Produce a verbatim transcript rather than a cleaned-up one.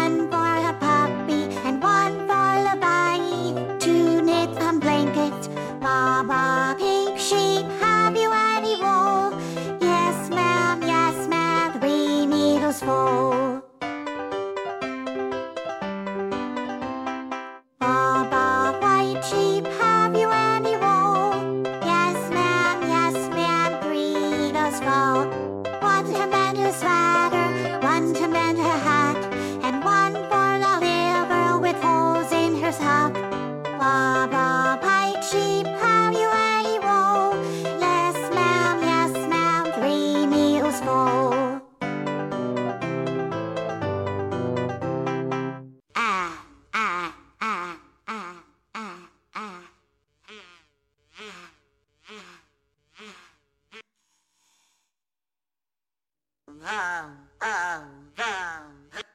One for a puppy and one for a bunny. To knit some blankets. Baba Pink Sheep, have you any wool? Yes, ma'am, yes, ma'am, three needles full. Baba White Sheep, have you any wool? Yes, ma'am, yes, ma'am, three needles full. One to mend her sweater, one to mend her hat, and one for the liver with holes in her sock. Baba White Sheep, have you any wool? Yes, ma'am, yes, ma'am, three needles full. Ah, ah, ah, ah, ah, ah. Vroom, vroom, vroom.